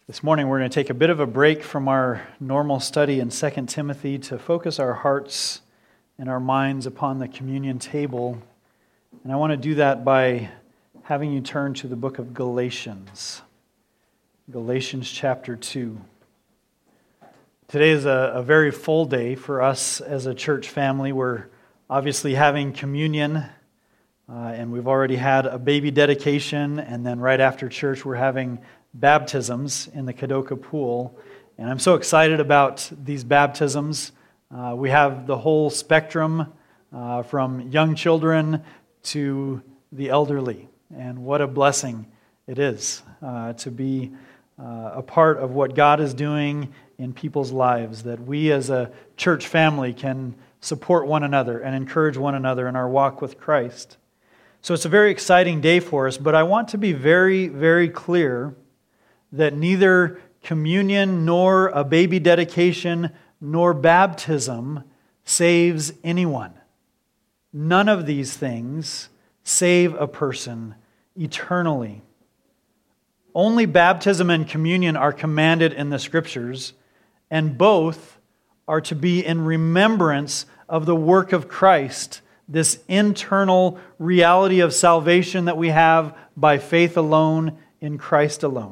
This morning we're going to take a bit of a break from our normal study in 2 Timothy to focus our hearts and our minds upon the communion table. And I want to do that by having you turn to the book of Galatians. Galatians chapter 2. Today is a very full day for us as a church family. We're obviously having communion, and we've already had a baby dedication, and then right after church we're having baptisms in the Kadoka pool. And I'm so excited about these baptisms. We have the whole spectrum from young children to the elderly. And what a blessing it is to be a part of what God is doing in people's lives, that we as a church family can support one another and encourage one another in our walk with Christ. So it's a very exciting day for us, but I want to be very, very clear that neither communion nor a baby dedication nor baptism saves anyone. None of these things save a person eternally. Only baptism and communion are commanded in the Scriptures, and both are to be in remembrance of the work of Christ, this internal reality of salvation that we have by faith alone in Christ alone.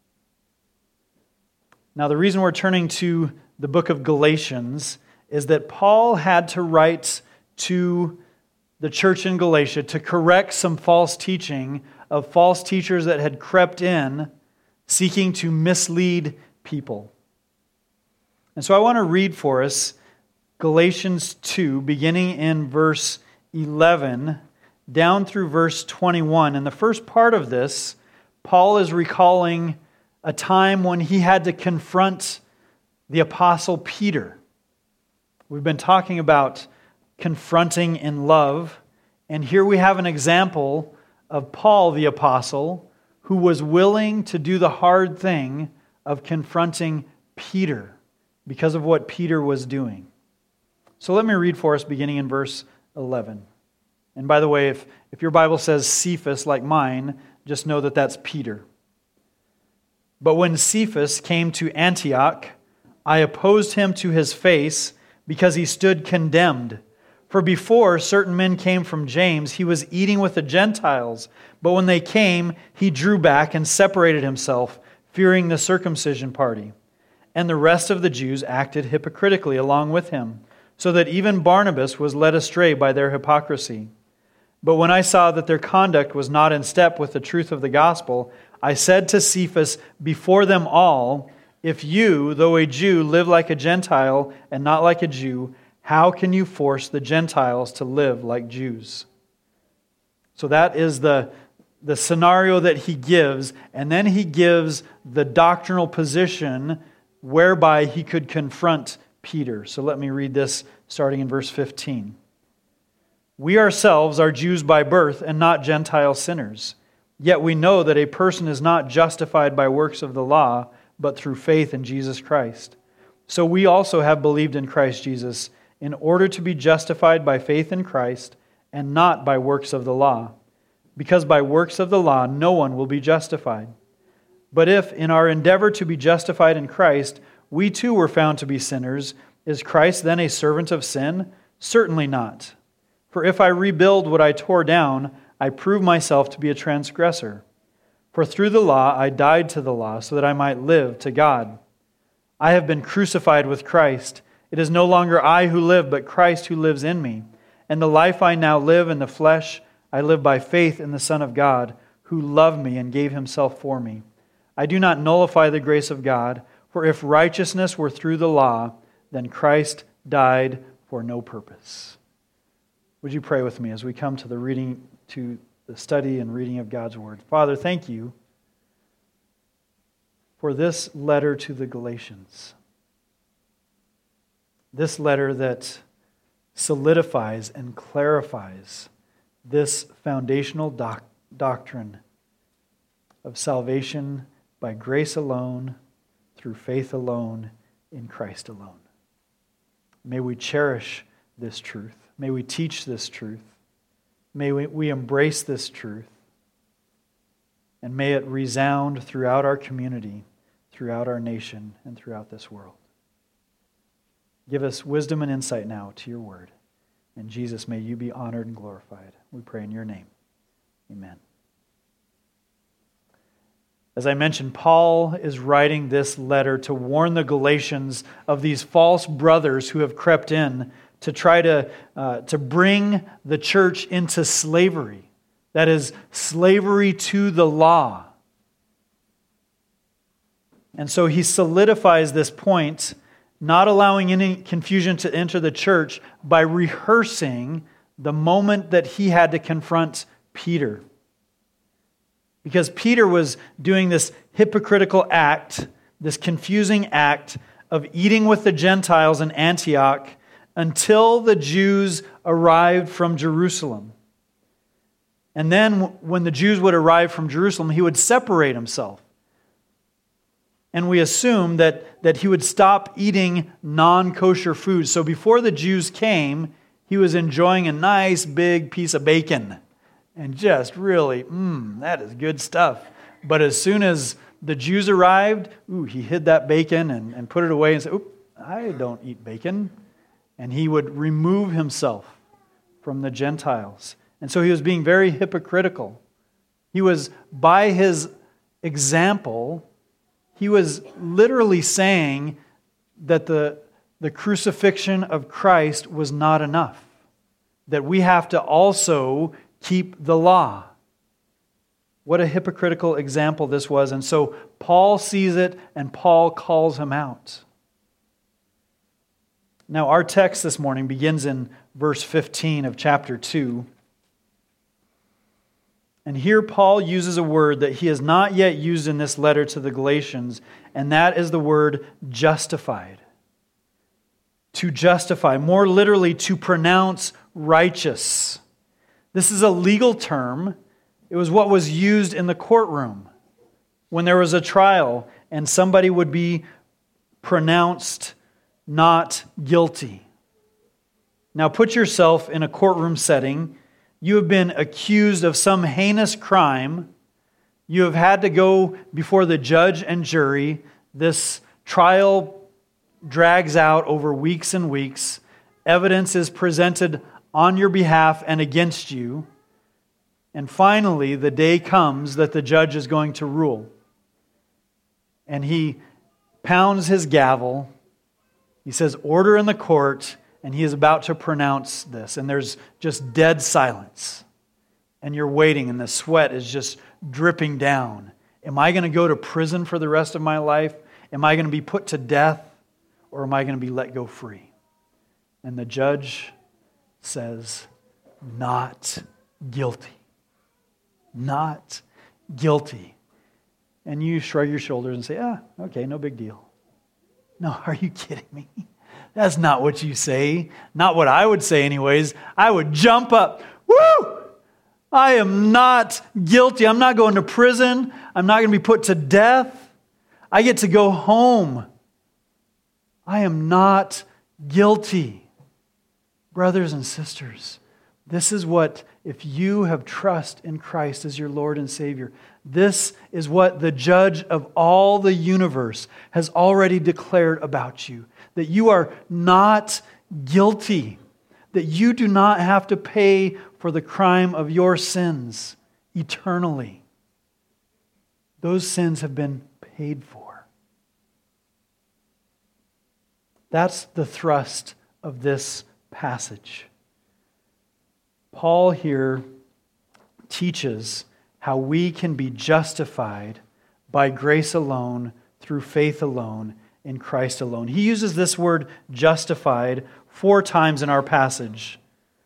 Now, the reason we're turning to the book of Galatians is that Paul had to write to the church in Galatia to correct some false teaching of false teachers that had crept in, seeking to mislead people. And so I want to read for us Galatians 2, beginning in verse 11, down through verse 21. In the first part of this, Paul is recalling a time when he had to confront the Apostle Peter. We've been talking about confronting in love, and here we have an example of Paul the Apostle who was willing to do the hard thing of confronting Peter because of what Peter was doing. So let me read for us beginning in verse 11. And by the way, if your Bible says Cephas like mine, just know that that's Peter. But when Cephas came to Antioch, I opposed him to his face because he stood condemned. For before certain men came from James, he was eating with the Gentiles. But when they came, he drew back and separated himself, fearing the circumcision party. And the rest of the Jews acted hypocritically along with him, so that even Barnabas was led astray by their hypocrisy. But when I saw that their conduct was not in step with the truth of the gospel, I said to Cephas before them all, if you, though a Jew, live like a Gentile and not like a Jew, how can you force the Gentiles to live like Jews? So that is the scenario that he gives, and then he gives the doctrinal position whereby he could confront Peter. So let me read this starting in verse 15. We ourselves are Jews by birth and not Gentile sinners. Yet we know that a person is not justified by works of the law, but through faith in Jesus Christ. So we also have believed in Christ Jesus in order to be justified by faith in Christ and not by works of the law. Because by works of the law no one will be justified. But if in our endeavor to be justified in Christ, we too were found to be sinners, is Christ then a servant of sin? Certainly not. For if I rebuild what I tore down, I prove myself to be a transgressor. For through the law I died to the law, so that I might live to God. I have been crucified with Christ. It is no longer I who live, but Christ who lives in me. And the life I now live in the flesh, I live by faith in the Son of God, who loved me and gave himself for me. I do not nullify the grace of God, for if righteousness were through the law, then Christ died for no purpose. Would you pray with me as we come to the study and reading of God's Word? Father, thank you for this letter to the Galatians. This letter that solidifies and clarifies this foundational doctrine of salvation by grace alone, through faith alone, in Christ alone. May we cherish this truth. May we teach this truth. May we embrace this truth. And may it resound throughout our community throughout our nation and throughout this world. Give us wisdom and insight now to your word. And Jesus, may you be honored and glorified. We pray in your name. Amen. As I mentioned, Paul is writing this letter to warn the Galatians of these false brothers who have crept in to try to bring the church into slavery. That is, slavery to the law. And so he solidifies this point, not allowing any confusion to enter the church by rehearsing the moment that he had to confront Peter. Because Peter was doing this hypocritical act, this confusing act of eating with the Gentiles in Antioch until the Jews arrived from Jerusalem. And then when the Jews would arrive from Jerusalem, he would separate himself. And we assume that he would stop eating non-kosher foods. So before the Jews came, he was enjoying a nice big piece of bacon. And just really, that is good stuff. But as soon as the Jews arrived, he hid that bacon and put it away and said, I don't eat bacon. And he would remove himself from the Gentiles. And so he was being very hypocritical. He was, by his example, he was literally saying that the crucifixion of Christ was not enough. That we have to also keep the law. What a hypocritical example this was. And so Paul sees it and Paul calls him out. Now our text this morning begins in verse 15 of chapter 2. And here Paul uses a word that he has not yet used in this letter to the Galatians, and that is the word justified. To justify, more literally to pronounce righteous. This is a legal term. It was what was used in the courtroom when there was a trial and somebody would be pronounced not guilty. Now put yourself in a courtroom setting. You have been accused of some heinous crime. You have had to go before the judge and jury. This trial drags out over weeks and weeks. Evidence is presented on your behalf and against you. And finally, the day comes that the judge is going to rule. And he pounds his gavel. He says, "Order in the court." And he is about to pronounce this. And there's just dead silence. And you're waiting and the sweat is just dripping down. Am I going to go to prison for the rest of my life? Am I going to be put to death? Or am I going to be let go free? And the judge says, not guilty. Not guilty. And you shrug your shoulders and say, okay, no big deal. No, are you kidding me? That's not what you say. Not what I would say anyways. I would jump up. Woo! I am not guilty. I'm not going to prison. I'm not going to be put to death. I get to go home. I am not guilty. Brothers and sisters, this is what, if you have trust in Christ as your Lord and Savior, this is what the judge of all the universe has already declared about you. That you are not guilty. That you do not have to pay for the crime of your sins eternally. Those sins have been paid for. That's the thrust of this passage. Paul here teaches how we can be justified by grace alone, through faith alone, in Christ alone. He uses this word justified 4 times in our passage.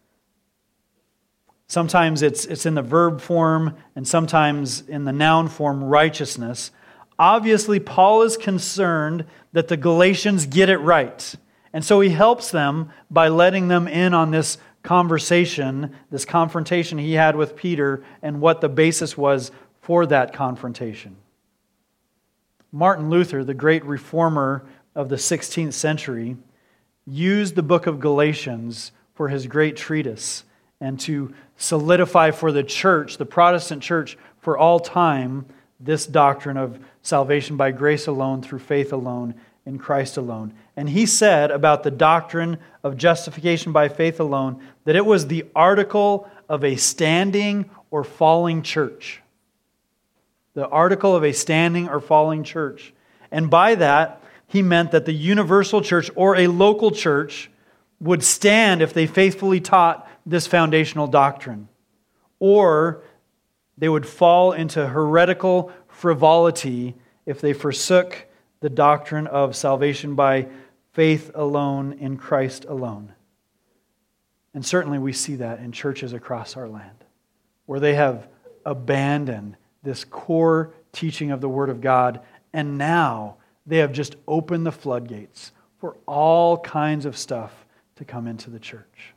Sometimes it's in the verb form and sometimes in the noun form, righteousness. Obviously, Paul is concerned that the Galatians get it right. And so he helps them by letting them in on this conversation, this confrontation he had with Peter, and what the basis was for that confrontation. Martin Luther, the great reformer of the 16th century, used the book of Galatians for his great treatise and to solidify for the church, the Protestant church, for all time, this doctrine of salvation by grace alone, through faith alone, in Christ alone. And he said about the doctrine of justification by faith alone that it was the article of a standing or falling church. The article of a standing or falling church. And by that, he meant that the universal church or a local church would stand if they faithfully taught this foundational doctrine. Or they would fall into heretical frivolity if they forsook the doctrine of salvation by faith alone in Christ alone. And certainly we see that in churches across our land, where they have abandoned this core teaching of the Word of God, and now they have just opened the floodgates for all kinds of stuff to come into the church.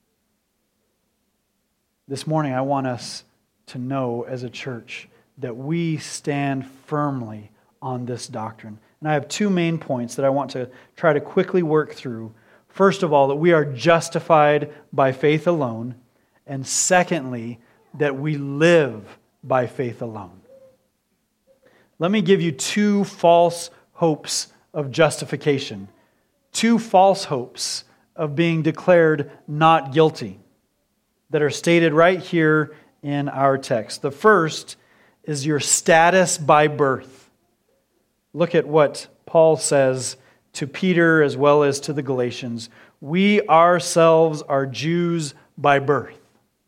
This morning I want us to know as a church that we stand firmly on this doctrine. And I have two main points that I want to try to quickly work through. First of all, that we are justified by faith alone. And secondly, that we live by faith alone. Let me give you two false hopes of justification. Two false hopes of being declared not guilty that are stated right here in our text. The first is your status by birth. Look at what Paul says to Peter as well as to the Galatians. We ourselves are Jews by birth.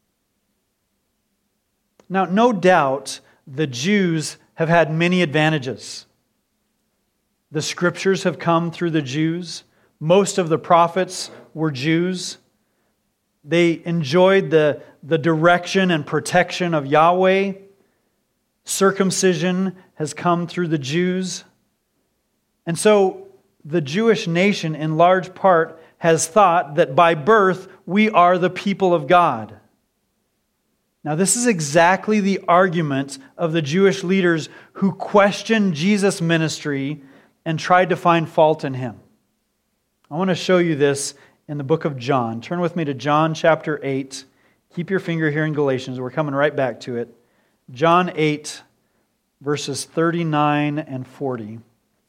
Now, no doubt the Jews have had many advantages. The Scriptures have come through the Jews. Most of the prophets were Jews. They enjoyed the direction and protection of Yahweh. Circumcision has come through the Jews. And so the Jewish nation in large part has thought that by birth we are the people of God. Now this is exactly the argument of the Jewish leaders who questioned Jesus' ministry and tried to find fault in Him. I want to show you this in the book of John. Turn with me to John chapter 8. Keep your finger here in Galatians. We're coming right back to it. John 8, verses 39 and 40.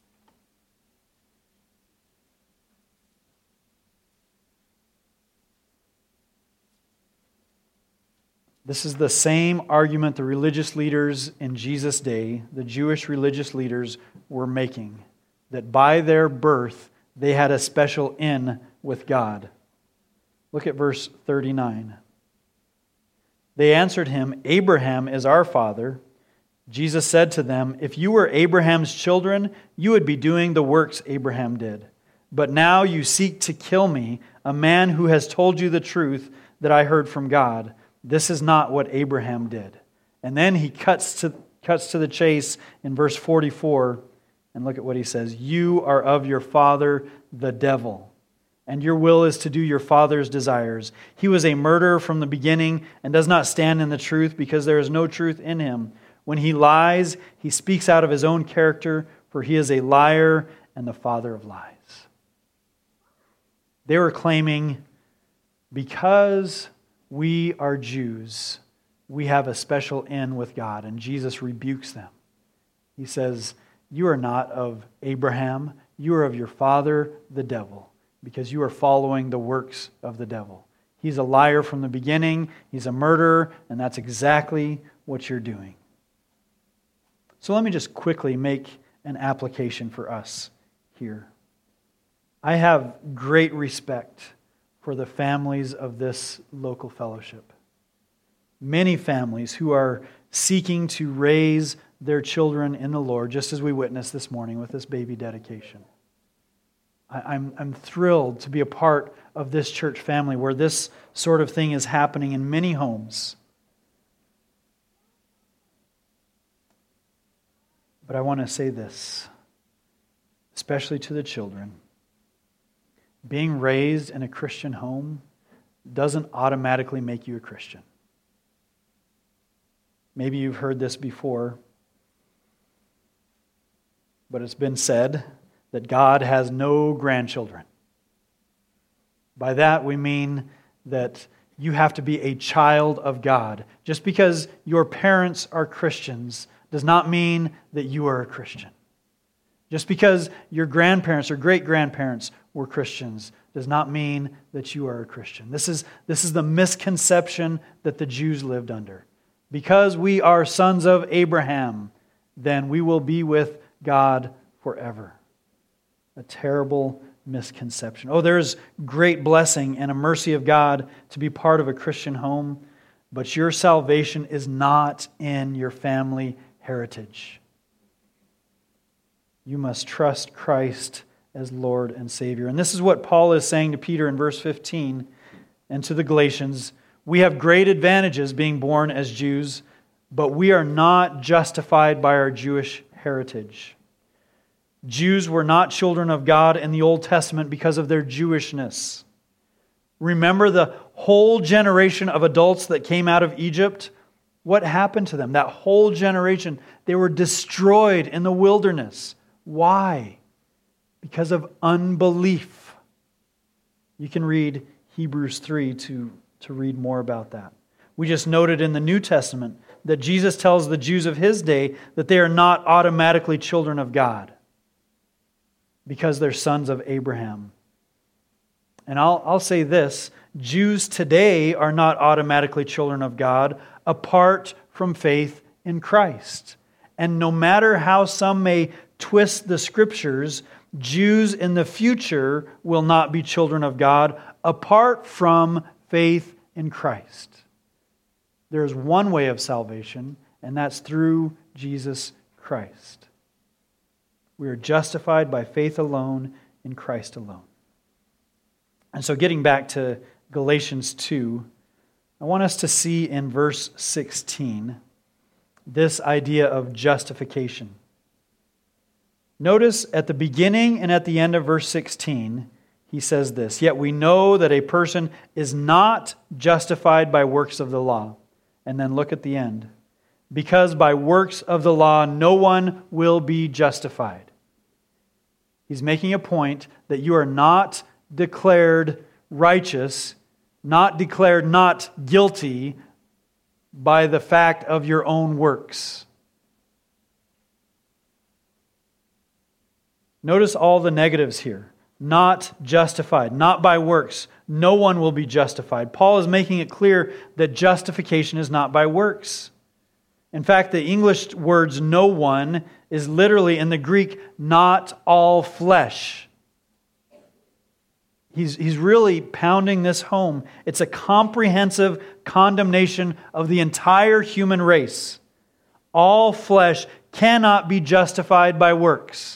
This is the same argument the religious leaders in Jesus' day, the Jewish religious leaders, were making. That by their birth, they had a special in with God. Look at verse 39. They answered him, Abraham is our father. Jesus said to them, if you were Abraham's children, you would be doing the works Abraham did. But now you seek to kill me, a man who has told you the truth that I heard from God. This is not what Abraham did. And then he cuts to the chase in verse 44. And look at what he says. You are of your father, the devil, and your will is to do your father's desires. He was a murderer from the beginning and does not stand in the truth because there is no truth in him. When he lies, he speaks out of his own character, for he is a liar and the father of lies. They were claiming, because we are Jews, we have a special in with God. And Jesus rebukes them. He says, you are not of Abraham, you are of your father, the devil, because you are following the works of the devil. He's a liar from the beginning, he's a murderer, and that's exactly what you're doing. So let me just quickly make an application for us here. I have great respect for the families of this local fellowship. Many families who are seeking to raise their children in the Lord, just as we witnessed this morning with this baby dedication. I'm thrilled to be a part of this church family where this sort of thing is happening in many homes. But I want to say this, especially to the children. Being raised in a Christian home doesn't automatically make you a Christian. Maybe you've heard this before, but it's been said that God has no grandchildren. By that we mean that you have to be a child of God. Just because your parents are Christians does not mean that you are a Christian. Just because your grandparents or great-grandparents were Christians does not mean that you are a Christian. This is the misconception that the Jews lived under. Because we are sons of Abraham, then we will be with God forever. A terrible misconception. Oh, there is great blessing and a mercy of God to be part of a Christian home, but your salvation is not in your family heritage. You must trust Christ as Lord and Savior. And this is what Paul is saying to Peter in verse 15 and to the Galatians. We have great advantages being born as Jews, but we are not justified by our Jewish heritage. Jews were not children of God in the Old Testament because of their Jewishness. Remember the whole generation of adults that came out of Egypt? What happened to them? That whole generation, they were destroyed in the wilderness. Why? Because of unbelief. You can read Hebrews 3 to read more about that. We just noted in the New Testament that Jesus tells the Jews of his day that they are not automatically children of God because they're sons of Abraham. And I'll say this, Jews today are not automatically children of God apart from faith in Christ. And no matter how some may twist the Scriptures, Jews in the future will not be children of God apart from faith in Christ. There is one way of salvation, and that's through Jesus Christ. We are justified by faith alone in Christ alone. And so getting back to Galatians 2, I want us to see in verse 16 this idea of justification. Notice at the beginning and at the end of verse 16, he says this, "Yet we know that a person is not justified by works of the law." And then look at the end. "Because by works of the law no one will be justified." He's making a point that you are not declared righteous, not declared not guilty by the fact of your own works. Notice all the negatives here. Not justified, not by works. No one will be justified. Paul is making it clear that justification is not by works. In fact, the English words "no one" is literally in the Greek "not all flesh." He's really pounding this home. It's a comprehensive condemnation of the entire human race. All flesh cannot be justified by works.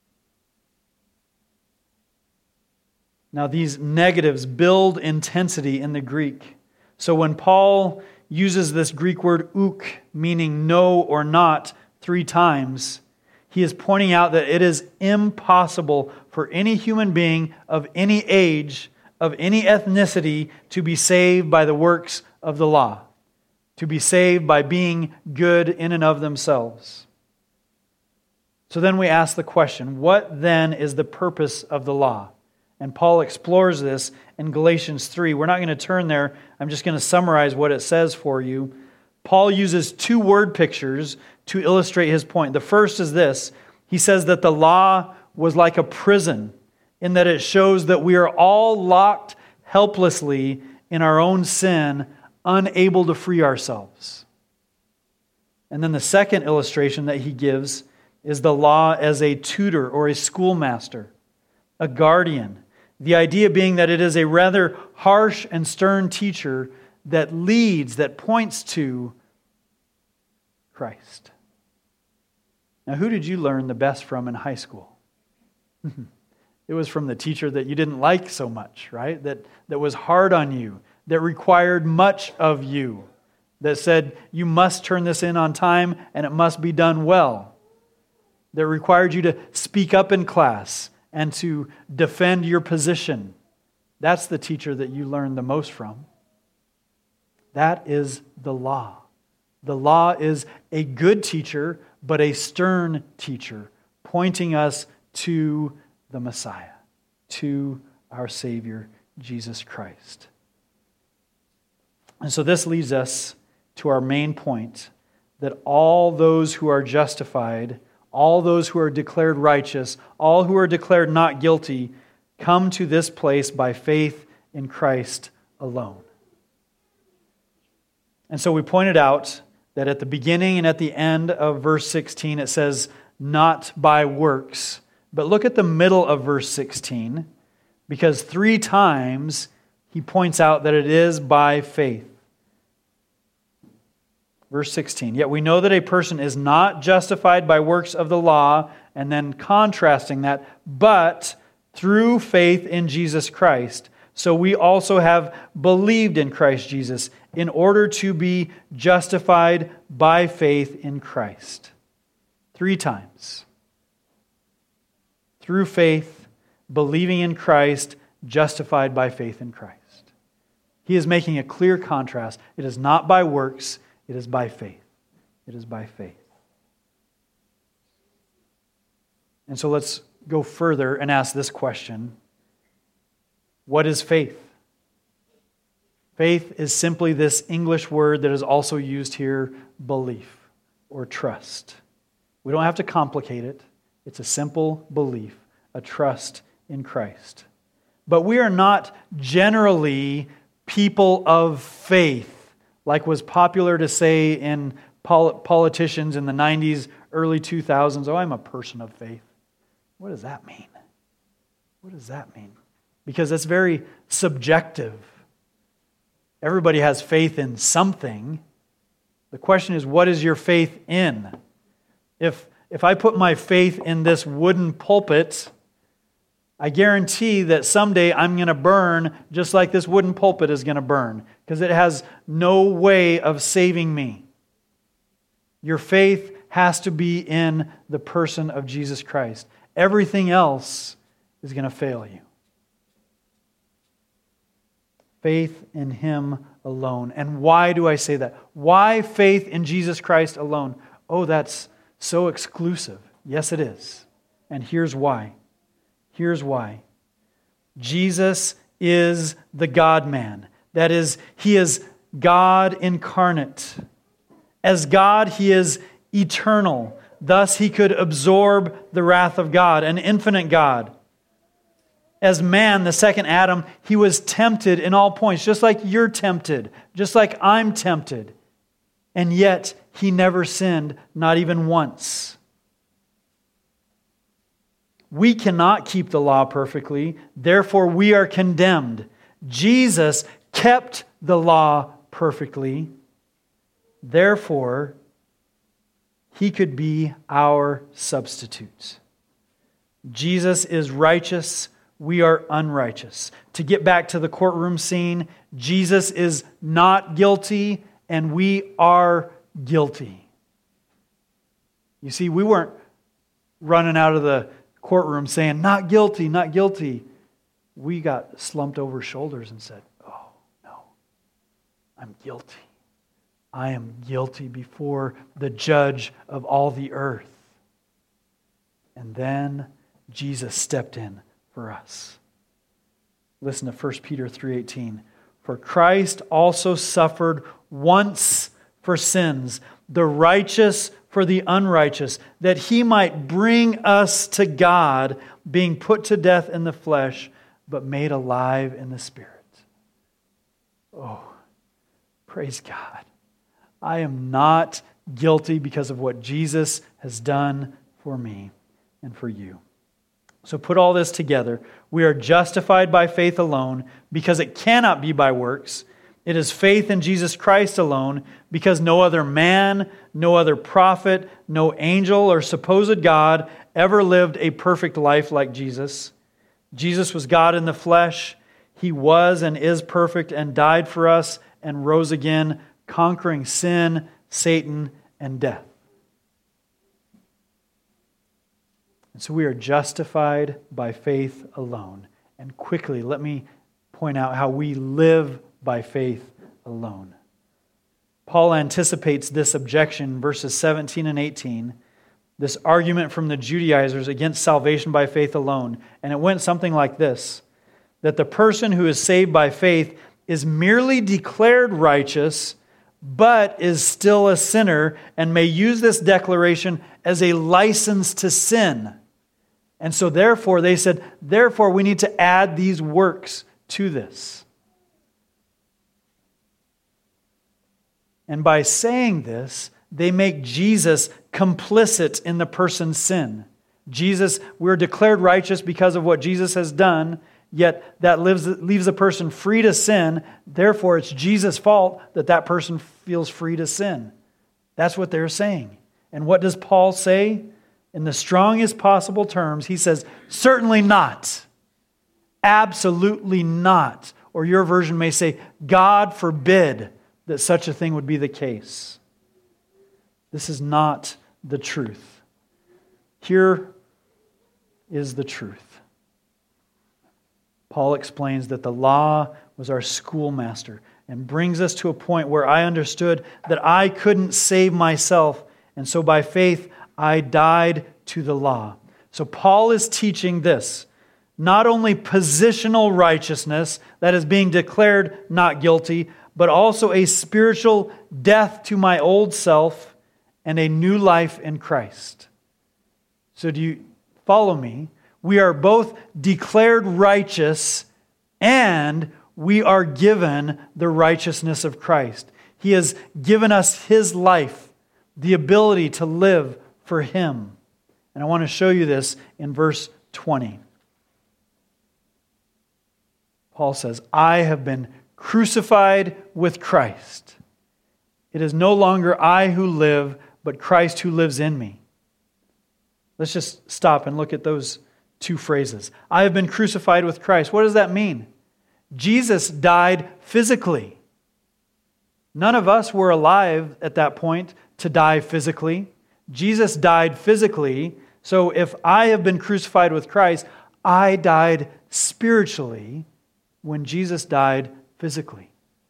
Now, these negatives build intensity in the Greek. So when Paul uses this Greek word "uk," meaning no or not, 3 times, he is pointing out that it is impossible for any human being of any age, of any ethnicity, to be saved by the works of the law, to be saved by being good in and of themselves. So then we ask the question, what then is the purpose of the law? And Paul explores this in Galatians 3. We're not going to turn there. I'm just going to summarize what it says for you. Paul uses 2 word pictures to illustrate his point. The first is this. He says that the law was like a prison in that it shows that we are all locked helplessly in our own sin, unable to free ourselves. And then the second illustration that he gives is the law as a tutor or a schoolmaster, a guardian. The idea being that it is a rather harsh and stern teacher that leads, that points to Christ. Now, who did you learn the best from in high school? It was from the teacher that you didn't like so much, right? That was hard on you, that required much of you, that said you must turn this in on time and it must be done well, that required you to speak up in class and to defend your position. That's the teacher that you learn the most from. That is the law. The law is a good teacher, but a stern teacher, pointing us to the Messiah, to our Savior, Jesus Christ. And so this leads us to our main point, that all those who are justified, all those who are declared righteous, all who are declared not guilty, come to this place by faith in Christ alone. And so we pointed out that at the beginning and at the end of verse 16 it says, not by works. But look at the middle of verse 16, because 3 times he points out that it is by faith. Verse 16, yet we know that a person is not justified by works of the law, and then contrasting that, but through faith in Jesus Christ. So we also have believed in Christ Jesus in order to be justified by faith in Christ. 3 times. Through faith, believing in Christ, justified by faith in Christ. He is making a clear contrast. It is not by works, it is by faith. It is by faith. And so let's go further and ask this question. What is faith? Faith is simply this English word that is also used here, belief or trust. We don't have to complicate it. It's a simple belief, a trust in Christ. But we are not generally people of faith, like was popular to say in politicians in the 90s, early 2000s. Oh, I'm a person of faith. What does that mean? What does that mean? Because it's very subjective. Everybody has faith in something. The question is, what is your faith in? If I put my faith in this wooden pulpit, I guarantee that someday I'm going to burn just like this wooden pulpit is going to burn, because it has no way of saving me. Your faith has to be in the person of Jesus Christ. Everything else is going to fail you. Faith in Him alone. And why do I say that? Why faith in Jesus Christ alone? Oh, that's so exclusive. Yes, it is. And here's why. Here's why. Jesus is the God-man. That is, He is God incarnate. As God, He is eternal. Thus, He could absorb the wrath of God, an infinite God. As man, the second Adam, He was tempted in all points, just like you're tempted, just like I'm tempted. And yet, He never sinned, not even once. We cannot keep the law perfectly, therefore we are condemned. Jesus kept the law perfectly, therefore He could be our substitute. Jesus is righteous, we are unrighteous. To get back to the courtroom scene, Jesus is not guilty and we are guilty. You see, we weren't running out of the courtroom saying, not guilty, not guilty. We got slumped over shoulders and said, oh, no, I'm guilty. I am guilty before the judge of all the earth. And then Jesus stepped in for us. Listen to 1 Peter 3:18. For Christ also suffered once for sins, the righteous for the unrighteous, that He might bring us to God, being put to death in the flesh, but made alive in the Spirit. Oh, praise God. I am not guilty because of what Jesus has done for me and for you. So put all this together. We are justified by faith alone because it cannot be by works. It is faith in Jesus Christ alone because no other man, no other prophet, no angel or supposed God ever lived a perfect life like Jesus. Jesus was God in the flesh. He was and is perfect and died for us and rose again, conquering sin, Satan, and death. And so we are justified by faith alone. And quickly, let me point out how we live by faith alone. Paul anticipates this objection, verses 17 and 18, this argument from the Judaizers against salvation by faith alone. And it went something like this, that the person who is saved by faith is merely declared righteous but is still a sinner and may use this declaration as a license to sin. And so therefore, they said, therefore we need to add these works to this. And by saying this, they make Jesus complicit in the person's sin. Jesus, we're declared righteous because of what Jesus has done, yet that leaves a person free to sin. Therefore, it's Jesus' fault that that person feels free to sin. That's what they're saying. And what does Paul say? In the strongest possible terms, he says, certainly not. Absolutely not. Or your version may say, God forbid that such a thing would be the case. This is not the truth. Here is the truth. Paul explains that the law was our schoolmaster and brings us to a point where I understood that I couldn't save myself, and so by faith I died to the law. So Paul is teaching this, not only positional righteousness, that is being declared not guilty, but also a spiritual death to my old self and a new life in Christ. So do you follow me? We are both declared righteous and we are given the righteousness of Christ. He has given us His life, the ability to live for Him. And I want to show you this in verse 20. Paul says, I have been crucified with Christ. It is no longer I who live, but Christ who lives in me. Let's just stop and look at those two phrases. I have been crucified with Christ. What does that mean? Jesus died physically. None of us were alive at that point to die physically. Jesus died physically. So if I have been crucified with Christ, I died spiritually when Jesus died physically.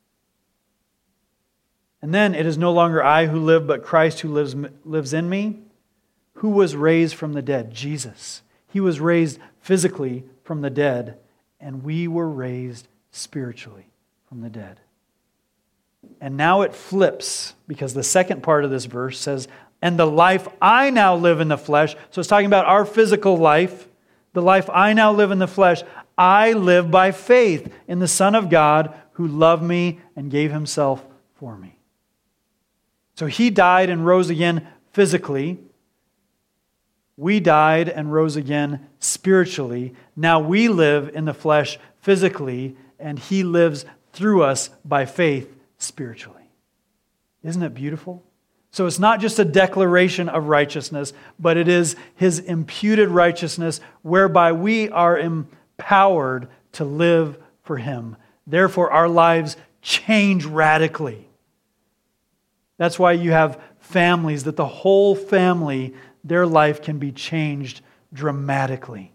And then it is no longer I who live, but Christ who lives in me. Who was raised from the dead? Jesus. He was raised physically from the dead, and we were raised spiritually from the dead. And now it flips, because the second part of this verse says, and the life I now live in the flesh. So it's talking about our physical life. The life I now live in the flesh, I live by faith in the Son of God who loved me and gave Himself for me. So He died and rose again physically. We died and rose again spiritually. Now we live in the flesh physically, and He lives through us by faith spiritually. Isn't it beautiful? So it's not just a declaration of righteousness, but it is His imputed righteousness whereby we are empowered to live for Him. Therefore, our lives change radically. That's why you have families, that the whole family, their life can be changed dramatically.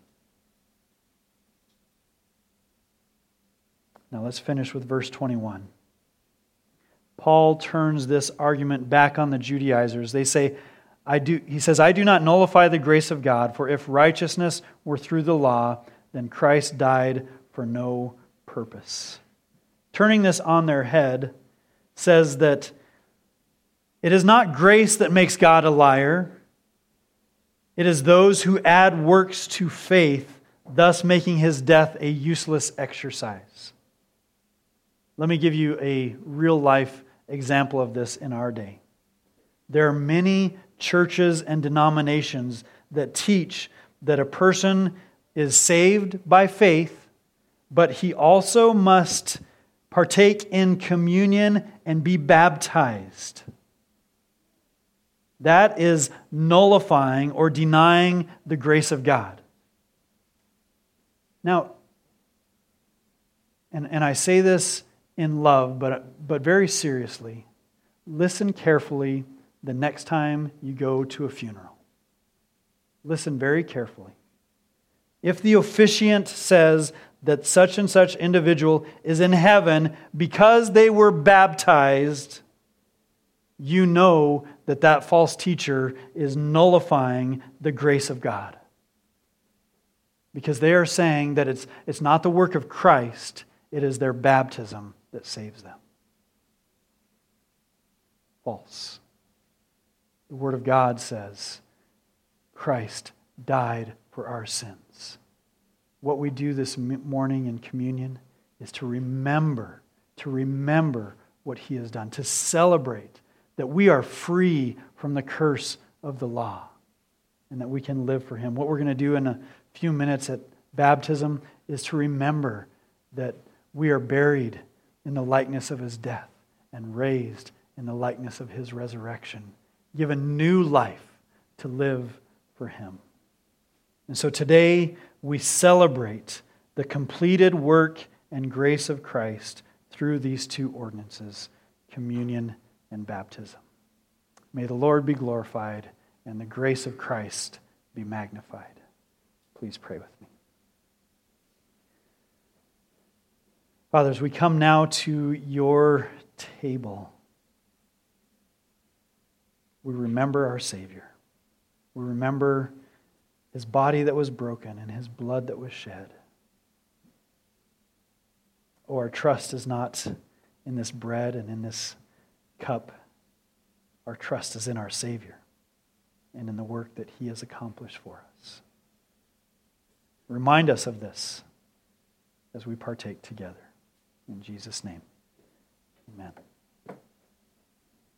Now let's finish with verse 21. Paul turns this argument back on the Judaizers. They say, he says, I do not nullify the grace of God, for if righteousness were through the law, then Christ died for no purpose. Turning this on their head says that it is not grace that makes God a liar. It is those who add works to faith, thus making His death a useless exercise. Let me give you a real-life example of this in our day. There are many churches and denominations that teach that a person is saved by faith, but he also must partake in communion and be baptized. That is nullifying or denying the grace of God. Now, and I say this in love, but very seriously, listen carefully the next time you go to a funeral. Listen very carefully. If the officiant says that such and such individual is in heaven because they were baptized, you know that that false teacher is nullifying the grace of God. Because they are saying that it's not the work of Christ, it is their baptism that saves them. false. The Word of God says Christ died for our sins. What we do this morning in communion is to remember what He has done, to celebrate that we are free from the curse of the law and that we can live for Him. What we're going to do in a few minutes at baptism is to remember that we are buried in the likeness of His death and raised in the likeness of His resurrection, given new life to live for Him. And so today we celebrate the completed work and grace of Christ through these two ordinances, communion and baptism. May the Lord be glorified and the grace of Christ be magnified. Please pray with me. Father, as we come now to your table, we remember our Savior. We remember His body that was broken and His blood that was shed. Oh, our trust is not in this bread and in this cup. Our trust is in our Savior and in the work that He has accomplished for us. Remind us of this as we partake together. In Jesus' name, amen.